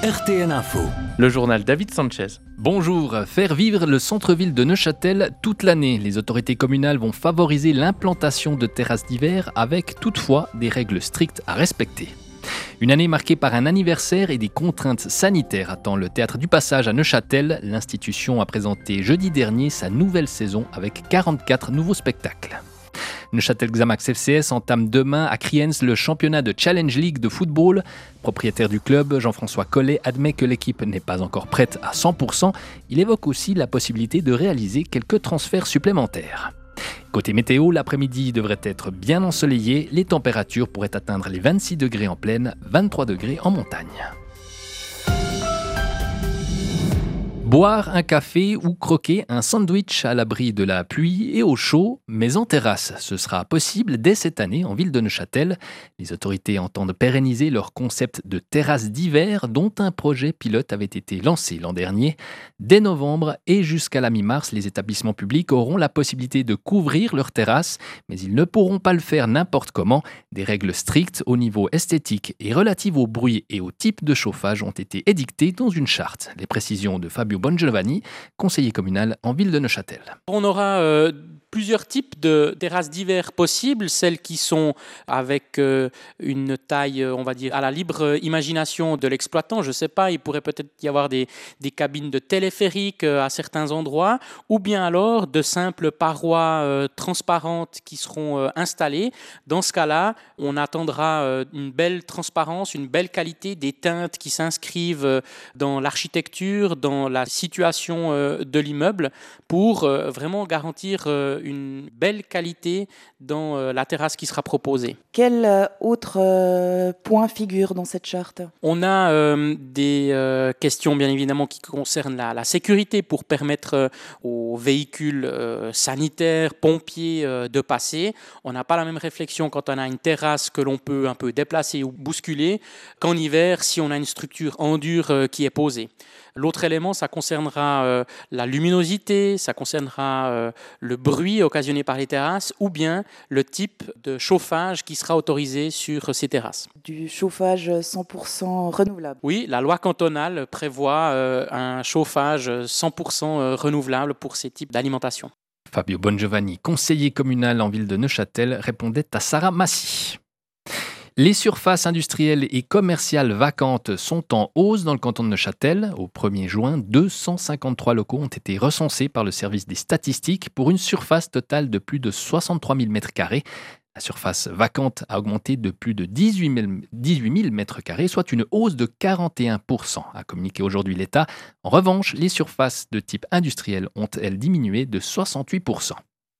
RTN Info. Le journal David Sanchez. Bonjour, faire vivre le centre-ville de Neuchâtel toute l'année. Les autorités communales vont favoriser l'implantation de terrasses d'hiver avec toutefois des règles strictes à respecter. Une année marquée par un anniversaire et des contraintes sanitaires attend le Théâtre du Passage à Neuchâtel. L'institution a présenté jeudi dernier sa nouvelle saison avec 44 nouveaux spectacles. Neuchâtel Xamax FCS entame demain à Kriens le championnat de Challenge League de football. Propriétaire du club, Jean-François Collet admet que l'équipe n'est pas encore prête à 100%. Il évoque aussi la possibilité de réaliser quelques transferts supplémentaires. Côté météo, l'après-midi devrait être bien ensoleillé. Les températures pourraient atteindre les 26 degrés en plaine, 23 degrés en montagne. Boire un café ou croquer un sandwich à l'abri de la pluie et au chaud, mais en terrasse. Ce sera possible dès cette année en ville de Neuchâtel. Les autorités entendent pérenniser leur concept de terrasse d'hiver dont un projet pilote avait été lancé l'an dernier. Dès novembre et jusqu'à la mi-mars, les établissements publics auront la possibilité de couvrir leurs terrasses, mais ils ne pourront pas le faire n'importe comment. Des règles strictes au niveau esthétique et relatives au bruit et au type de chauffage ont été édictées dans une charte. Les précisions de Fabio Bongiovanni, conseiller communal en ville de Neuchâtel. On aura plusieurs types de terrasses d'hiver possibles, celles qui sont avec une taille, on va dire, à la libre imagination de l'exploitant. Je ne sais pas, il pourrait peut-être y avoir des cabines de téléphérique à certains endroits, ou bien alors de simples parois transparentes qui seront installées. Dans ce cas-là, on attendra une belle transparence, une belle qualité, des teintes qui s'inscrivent dans l'architecture, dans la situation de l'immeuble, pour vraiment garantir une belle qualité dans la terrasse qui sera proposée. Quel autre point figure dans cette charte ? On a des questions bien évidemment qui concernent la sécurité pour permettre aux véhicules sanitaires, pompiers de passer. On n'a pas la même réflexion quand on a une terrasse que l'on peut un peu déplacer ou bousculer qu'en hiver si on a une structure en dur qui est posée. L'autre élément, ça concernera la luminosité, ça concernera le bruit occasionné par les terrasses ou bien le type de chauffage qui sera autorisé sur ces terrasses. Du chauffage 100% renouvelable. Oui, la loi cantonale prévoit un chauffage 100% renouvelable pour ces types d'alimentation. Fabio Bongiovanni, conseiller communal en ville de Neuchâtel, répondait à Sarah Massy. Les surfaces industrielles et commerciales vacantes sont en hausse dans le canton de Neuchâtel. Au 1er juin, 253 locaux ont été recensés par le service des statistiques pour une surface totale de plus de 63 000 m². La surface vacante a augmenté de plus de 18 000 m², soit une hausse de 41%, a communiqué aujourd'hui l'État. En revanche, les surfaces de type industriel ont, elles, diminué de 68%.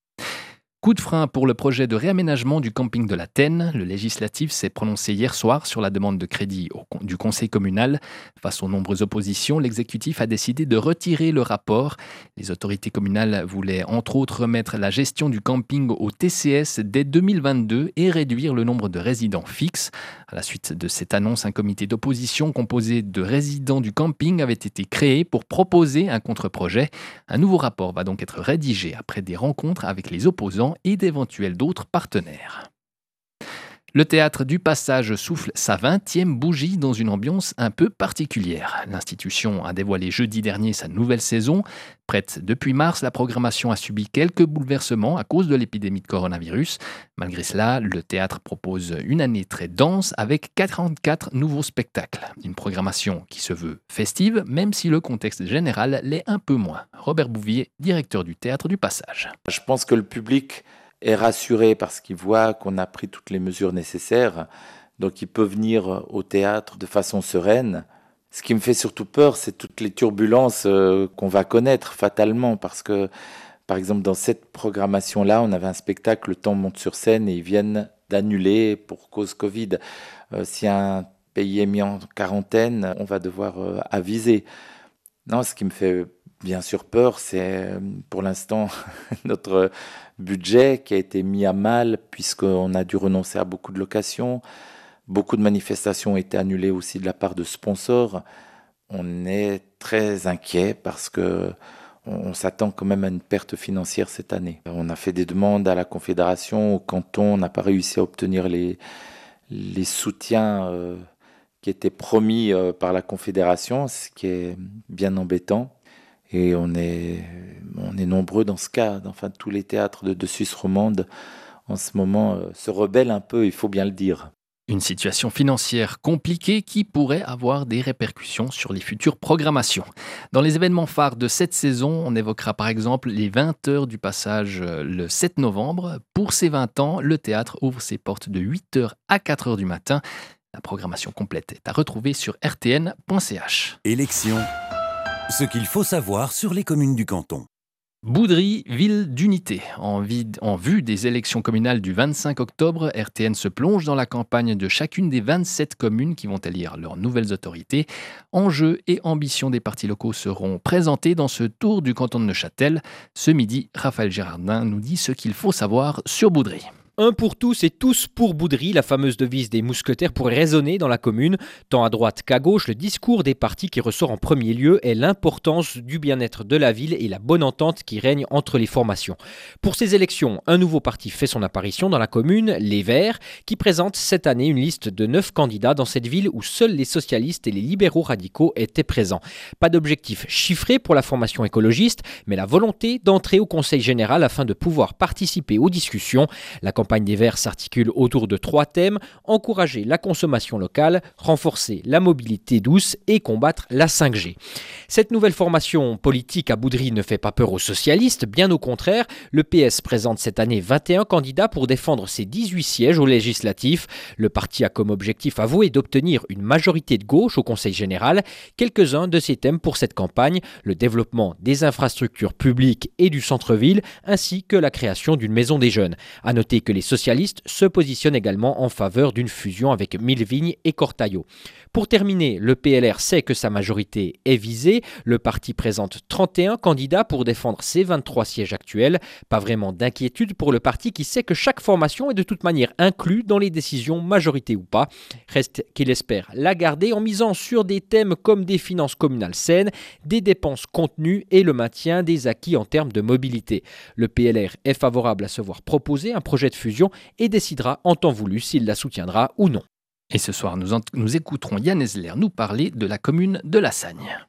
Coup de frein pour le projet de réaménagement du camping de la Tène. Le législatif s'est prononcé hier soir sur la demande de crédit du conseil communal. Face aux nombreuses oppositions, l'exécutif a décidé de retirer le rapport. Les autorités communales voulaient entre autres remettre la gestion du camping au TCS dès 2022 et réduire le nombre de résidents fixes. À la suite de cette annonce, un comité d'opposition composé de résidents du camping avait été créé pour proposer un contre-projet. Un nouveau rapport va donc être rédigé après des rencontres avec les opposants et d'éventuels d'autres partenaires. Le Théâtre du Passage souffle sa 20e bougie dans une ambiance un peu particulière. L'institution a dévoilé jeudi dernier sa nouvelle saison. Prête depuis mars, la programmation a subi quelques bouleversements à cause de l'épidémie de coronavirus. Malgré cela, le théâtre propose une année très dense avec 44 nouveaux spectacles. Une programmation qui se veut festive, même si le contexte général l'est un peu moins. Robert Bouvier, directeur du Théâtre du Passage. Je pense que le public est rassuré parce qu'il voit qu'on a pris toutes les mesures nécessaires. Donc il peut venir au théâtre de façon sereine. Ce qui me fait surtout peur, c'est toutes les turbulences qu'on va connaître fatalement. Parce que, par exemple, dans cette programmation-là, on avait un spectacle, le temps monte sur scène et ils viennent d'annuler pour cause Covid. Si un pays est mis en quarantaine, on va devoir aviser. Non, ce qui me fait bien sûr peur, c'est pour l'instant notre budget qui a été mis à mal puisqu'on a dû renoncer à beaucoup de locations. Beaucoup de manifestations ont été annulées aussi de la part de sponsors. On est très inquiet parce qu'on s'attend quand même à une perte financière cette année. On a fait des demandes à la Confédération, au canton, on n'a pas réussi à obtenir les soutiens qui était promis par la Confédération, ce qui est bien embêtant. Et on est nombreux dans ce cas. Enfin, tous les théâtres de Suisse romande, en ce moment, se rebellent un peu, il faut bien le dire. Une situation financière compliquée qui pourrait avoir des répercussions sur les futures programmations. Dans les événements phares de cette saison, on évoquera par exemple les 20 heures du passage le 7 novembre. Pour ces 20 ans, le théâtre ouvre ses portes de 8h à 4h du matin. La programmation complète est à retrouver sur rtn.ch. Élections. Ce qu'il faut savoir sur les communes du canton. Boudry, ville d'unité. En vue des élections communales du 25 octobre, RTN se plonge dans la campagne de chacune des 27 communes qui vont élire leurs nouvelles autorités. Enjeux et ambitions des partis locaux seront présentés dans ce tour du canton de Neuchâtel. Ce midi, Raphaël Gérardin nous dit ce qu'il faut savoir sur Boudry. Un pour tous et tous pour Boudry, la fameuse devise des mousquetaires pourrait résonner dans la commune. Tant à droite qu'à gauche, le discours des partis qui ressort en premier lieu est l'importance du bien-être de la ville et la bonne entente qui règne entre les formations. Pour ces élections, un nouveau parti fait son apparition dans la commune, les Verts, qui présente cette année une liste de 9 candidats dans cette ville où seuls les socialistes et les libéraux radicaux étaient présents. Pas d'objectif chiffré pour la formation écologiste, mais la volonté d'entrer au Conseil général afin de pouvoir participer aux discussions. La campagne des Verts s'articule autour de 3 thèmes: encourager la consommation locale, renforcer la mobilité douce et combattre la 5G. Cette nouvelle formation politique à Boudry ne fait pas peur aux socialistes, bien au contraire. Le PS présente cette année 21 candidats pour défendre ses 18 sièges aux législatifs. Le parti a comme objectif avoué d'obtenir une majorité de gauche au Conseil général. Quelques-uns de ces thèmes pour cette campagne: le développement des infrastructures publiques et du centre-ville, ainsi que la création d'une maison des jeunes. À noter que les socialistes se positionnent également en faveur d'une fusion avec Millevignes et Cortaillot. Pour terminer, le PLR sait que sa majorité est visée. Le parti présente 31 candidats pour défendre ses 23 sièges actuels. Pas vraiment d'inquiétude pour le parti qui sait que chaque formation est de toute manière inclue dans les décisions, majorité ou pas. Reste qu'il espère la garder en misant sur des thèmes comme des finances communales saines, des dépenses contenues et le maintien des acquis en termes de mobilité. Le PLR est favorable à se voir proposer un projet de fusion et décidera en temps voulu s'il la soutiendra ou non. Et ce soir, nous écouterons Yann Esler nous parler de la commune de La Sagne.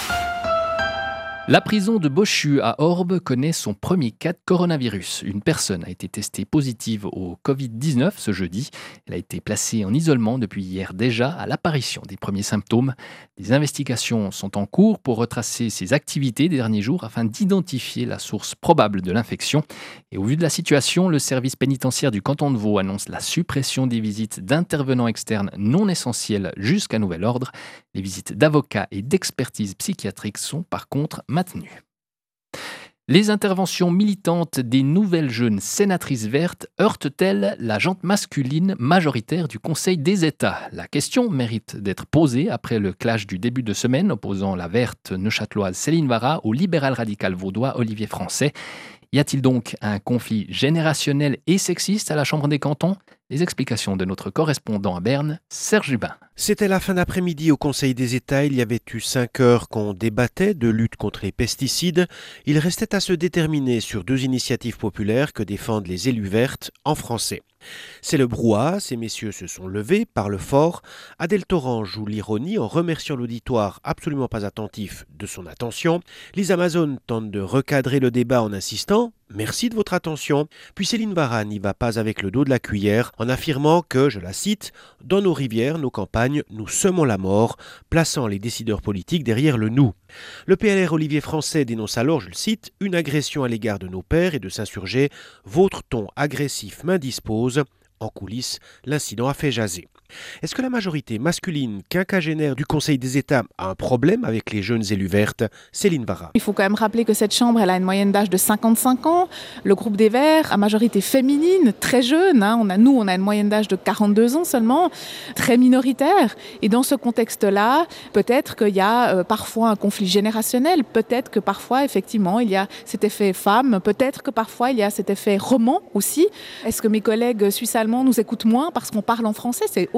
La prison de Bochu à Orbe connaît son premier cas de coronavirus. Une personne a été testée positive au Covid-19 ce jeudi. Elle a été placée en isolement depuis hier déjà à l'apparition des premiers symptômes. Des investigations sont en cours pour retracer ses activités des derniers jours afin d'identifier la source probable de l'infection. Et au vu de la situation, le service pénitentiaire du canton de Vaud annonce la suppression des visites d'intervenants externes non essentiels jusqu'à nouvel ordre. Les visites d'avocats et d'expertise psychiatrique sont par contre maintenues. Les interventions militantes des nouvelles jeunes sénatrices vertes heurtent-elles la jante masculine majoritaire du Conseil des États ? La question mérite d'être posée après le clash du début de semaine opposant la verte neuchâteloise Céline Vara au libéral radical vaudois Olivier Français. Y a-t-il donc un conflit générationnel et sexiste à la Chambre des cantons ? Les explications de notre correspondant à Berne, Serge Hubin. C'était la fin d'après-midi au Conseil des États. Il y avait eu 5 heures qu'on débattait de lutte contre les pesticides. Il restait à se déterminer sur 2 initiatives populaires que défendent les élus vertes en français. C'est le brouhaha, ces messieurs se sont levés, parlent fort. Adèle Torrent joue l'ironie en remerciant l'auditoire absolument pas attentif de son attention. Lisa Amazon tente de recadrer le débat en insistant « Merci de votre attention ». Puis Céline Vara n'y va pas avec le dos de la cuillère en affirmant que, je la cite, « Dans nos rivières, nos campagnes, nous semons la mort », plaçant les décideurs politiques derrière le « nous ». Le PLR Olivier Français dénonce alors, je le cite, « une agression à l'égard de nos pères et de s'insurger. Votre ton agressif m'indispose ». En coulisses, l'incident a fait jaser. Est-ce que la majorité masculine quinquagénaire du Conseil des États a un problème avec les jeunes élus vertes ? Céline Vara. Il faut quand même rappeler que cette Chambre, elle a une moyenne d'âge de 55 ans. Le groupe des Verts, à majorité féminine, très jeune. On a une moyenne d'âge de 42 ans seulement, très minoritaire. Et dans ce contexte-là, peut-être qu'il y a parfois un conflit générationnel. Peut-être que parfois, effectivement, il y a cet effet femme. Peut-être que parfois, il y a cet effet roman aussi. Est-ce que mes collègues suisses-allemands nous écoutent moins parce qu'on parle en français ? C'est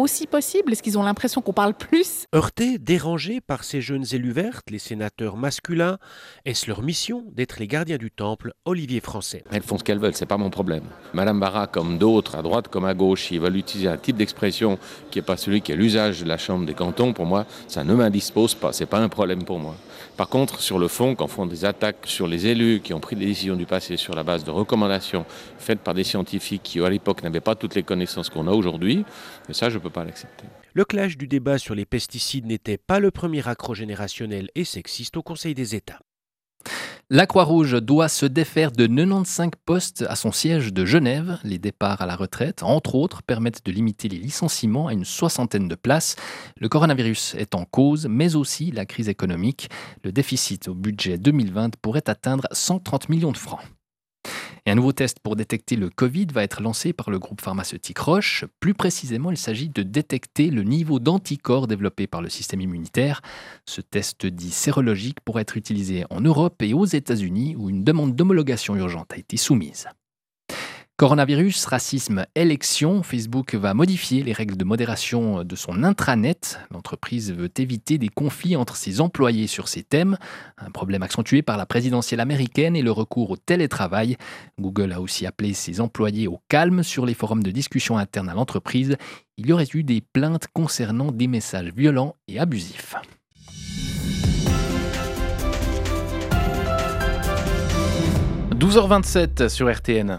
aussi possible? Est-ce qu'ils ont l'impression qu'on parle plus? Heurtés, dérangés par ces jeunes élus vertes, les sénateurs masculins, est-ce leur mission d'être les gardiens du temple? Olivier Français. Elles font ce qu'elles veulent, c'est pas mon problème. Madame Barra, comme d'autres, à droite comme à gauche, ils veulent utiliser un type d'expression qui n'est pas celui qui est l'usage de la Chambre des cantons. Pour moi, ça ne m'indispose pas, c'est pas un problème pour moi. Par contre, sur le fond, quand on font des attaques sur les élus qui ont pris des décisions du passé sur la base de recommandations faites par des scientifiques qui, à l'époque, n'avaient pas toutes les connaissances qu'on a aujourd'hui, ça, je ne peux pas l'accepter. Le clash du débat sur les pesticides n'était pas le premier accroc générationnel et sexiste au Conseil des États. La Croix-Rouge doit se défaire de 95 postes à son siège de Genève. Les départs à la retraite, entre autres, permettent de limiter les licenciements à une 60aine de places. Le coronavirus est en cause, mais aussi la crise économique. Le déficit au budget 2020 pourrait atteindre 130 millions de francs. Et un nouveau test pour détecter le Covid va être lancé par le groupe pharmaceutique Roche. Plus précisément, il s'agit de détecter le niveau d'anticorps développé par le système immunitaire. Ce test dit sérologique pourrait être utilisé en Europe et aux États-Unis où une demande d'homologation urgente a été soumise. Coronavirus, racisme, élection, Facebook va modifier les règles de modération de son intranet. L'entreprise veut éviter des conflits entre ses employés sur ces thèmes, un problème accentué par la présidentielle américaine et le recours au télétravail. Google a aussi appelé ses employés au calme sur les forums de discussion interne à l'entreprise. Il y aurait eu des plaintes concernant des messages violents et abusifs. « 12h27 sur RTN.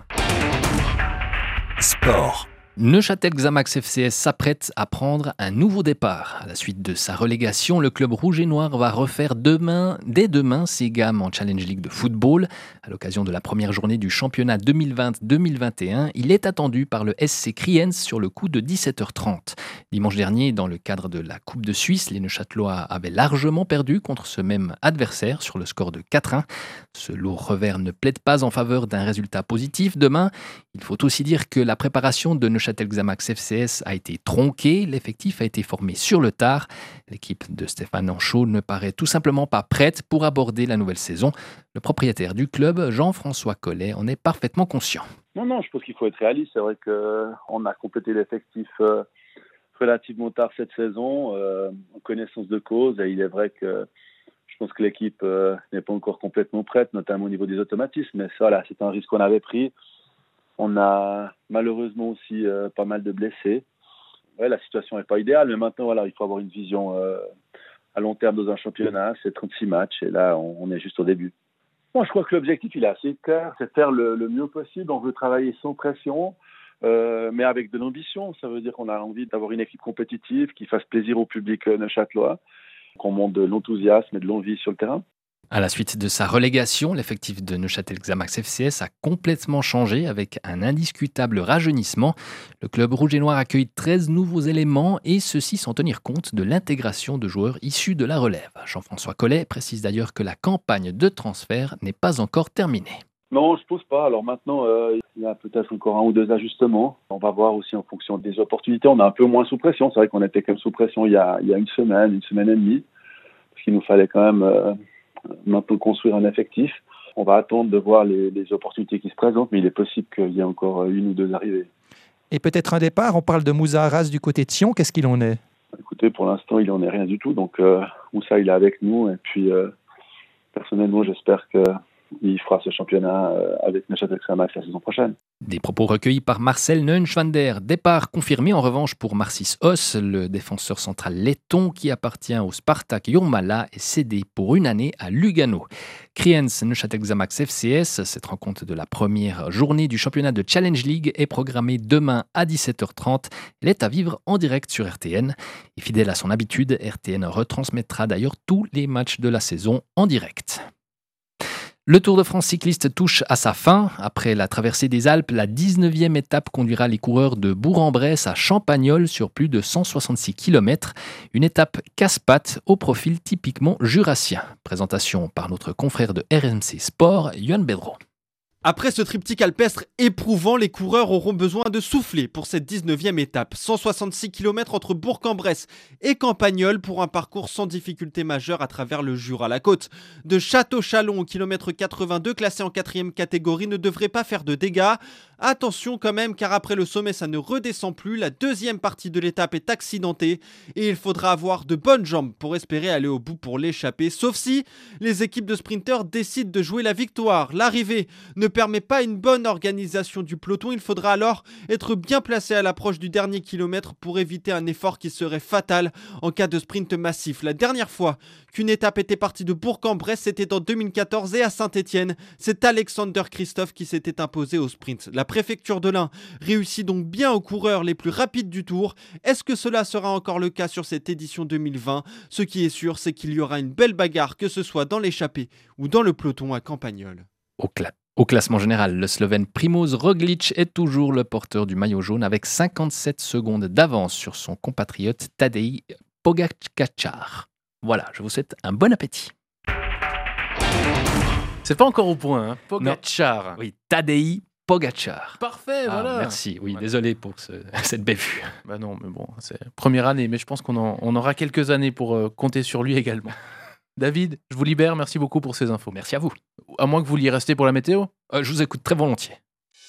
Sport. Neuchâtel Xamax FCS s'apprête à prendre un nouveau départ. À la suite de sa relégation, le club rouge et noir va refaire dès demain ses gammes en Challenge League de football. À l'occasion de la première journée du championnat 2020-2021, il est attendu par le SC Kriens sur le coup de 17h30. Dimanche dernier, dans le cadre de la Coupe de Suisse, les Neuchâtelois avaient largement perdu contre ce même adversaire sur le score de 4-1. Ce lourd revers ne plaide pas en faveur d'un résultat positif demain. Il faut aussi dire que la préparation de Neuchâtel Xamax FCS a été tronquée. L'effectif a été formé sur le tard. L'équipe de Stéphane Anchaud ne paraît tout simplement pas prête pour aborder la nouvelle saison. Le propriétaire du club, Jean-François Collet, en est parfaitement conscient. Non, je pense qu'il faut être réaliste. C'est vrai qu'on a complété l'effectif relativement tard cette saison, en connaissance de cause. Et il est vrai que je pense que l'équipe n'est pas encore complètement prête, notamment au niveau des automatismes. Mais ça, là, c'est un risque qu'on avait pris. On a malheureusement aussi pas mal de blessés. Ouais, la situation n'est pas idéale, mais maintenant, voilà, il faut avoir une vision à long terme dans un championnat. C'est 36 matchs et là, on est juste au début. Moi, je crois que l'objectif, il est assez clair. C'est de faire le mieux possible. On veut travailler sans pression, mais avec de l'ambition. Ça veut dire qu'on a envie d'avoir une équipe compétitive qui fasse plaisir au public neuchâtelois, qu'on montre de l'enthousiasme et de l'envie sur le terrain. À la suite de sa relégation, l'effectif de Neuchâtel Xamax FCS a complètement changé avec un indiscutable rajeunissement. Le club rouge et noir accueille 13 nouveaux éléments et ceci sans tenir compte de l'intégration de joueurs issus de la relève. Jean-François Collet précise d'ailleurs que la campagne de transfert n'est pas encore terminée. Non, je ne pense pas. Alors maintenant, il y a peut-être encore 1 ou 2 ajustements. On va voir aussi en fonction des opportunités. On est un peu moins sous pression. C'est vrai qu'on était quand même sous pression il y a une semaine et demie. Parce qu'il nous fallait quand même maintenant construire un effectif. On va attendre de voir les opportunités qui se présentent, mais il est possible qu'il y ait encore 1 ou 2 arrivées. Et peut-être un départ. On parle de Moussa Arras du côté de Sion. Qu'est-ce qu'il en est ? Écoutez, pour l'instant, il n'en est rien du tout. Donc, Moussa, il est avec nous. Et puis, personnellement, j'espère qu'il fera ce championnat avec Neuchâtel Xamax la saison prochaine. Des propos recueillis par Marcel Neunschwander. Départ confirmé en revanche pour Marcis Os, le défenseur central letton qui appartient au Spartak Jurmala et cédé pour 1 année à Lugano. Kriens Neuchâtel Xamax FCS, cette rencontre de la première journée du championnat de Challenge League est programmée demain à 17h30. Elle est à vivre en direct sur RTN. Et fidèle à son habitude, RTN retransmettra d'ailleurs tous les matchs de la saison en direct. Le Tour de France cycliste touche à sa fin. Après la traversée des Alpes, la 19e étape conduira les coureurs de Bourg-en-Bresse à Champagnole sur plus de 166 km. Une étape casse-pattes au profil typiquement jurassien. Présentation par notre confrère de RMC Sport, Yoann Bedro. Après ce triptyque alpestre éprouvant, les coureurs auront besoin de souffler pour cette 19e étape. 166 km entre Bourg-en-Bresse et Campagnole pour un parcours sans difficulté majeure à travers le Jura. La côte de Château-Chalon au kilomètre 82, classé en 4e catégorie, ne devrait pas faire de dégâts. Attention quand même, car après le sommet, ça ne redescend plus. La deuxième partie de l'étape est accidentée et il faudra avoir de bonnes jambes pour espérer aller au bout pour l'échapper. Sauf si les équipes de sprinteurs décident de jouer la victoire. L'arrivée ne permet pas une bonne organisation du peloton. Il faudra alors être bien placé à l'approche du dernier kilomètre pour éviter un effort qui serait fatal en cas de sprint massif. La dernière fois qu'une étape était partie de Bourg-en-Bresse, c'était en 2014 et à Saint-Étienne, c'est Alexander Christophe qui s'était imposé au sprint. La préfecture de l'Ain réussit donc bien aux coureurs les plus rapides du Tour. Est-ce que cela sera encore le cas sur cette édition 2020 ? Ce qui est sûr, c'est qu'il y aura une belle bagarre, que ce soit dans l'échappée ou dans le peloton à Campagnol. Au classement général, le Slovène Primož Roglič est toujours le porteur du maillot jaune avec 57 secondes d'avance sur son compatriote Tadej Pogačar. Voilà, je vous souhaite un bon appétit. C'est pas encore au point, hein. Pogačar. Oui, Tadej Pogačar. Parfait, voilà. Merci, oui, désolé pour cette bévue. Bah non, mais bon, c'est première année, mais je pense qu'on aura quelques années pour compter sur lui également. David, je vous libère, merci beaucoup pour ces infos. Merci à vous. À moins que vous vouliez rester pour la météo. Je vous écoute très volontiers.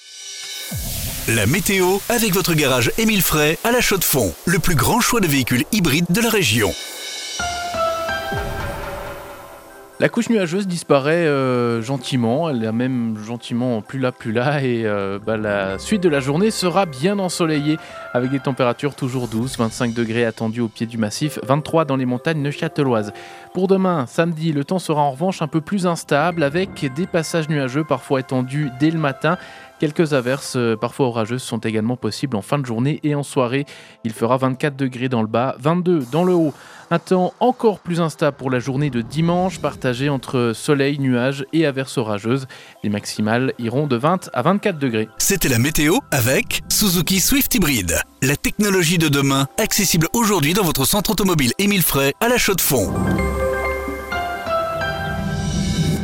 La météo avec votre garage Émile Frey à La Chaux-de-Fonds, le plus grand choix de véhicules hybrides de la région. La couche nuageuse disparaît gentiment, elle est même gentiment plus là, et la suite de la journée sera bien ensoleillée avec des températures toujours douces, 25 degrés attendus au pied du massif, 23 dans les montagnes neuchâteloises. Pour demain, samedi, le temps sera en revanche un peu plus instable avec des passages nuageux parfois étendus dès le matin. Quelques averses, parfois orageuses, sont également possibles en fin de journée et en soirée. Il fera 24 degrés dans le bas, 22 dans le haut. Un temps encore plus instable pour la journée de dimanche, partagée entre soleil, nuages et averses orageuses. Les maximales iront de 20 à 24 degrés. C'était la météo avec Suzuki Swift Hybrid. La technologie de demain, accessible aujourd'hui dans votre centre automobile Émile Frey à La Chaux-de-Fonds.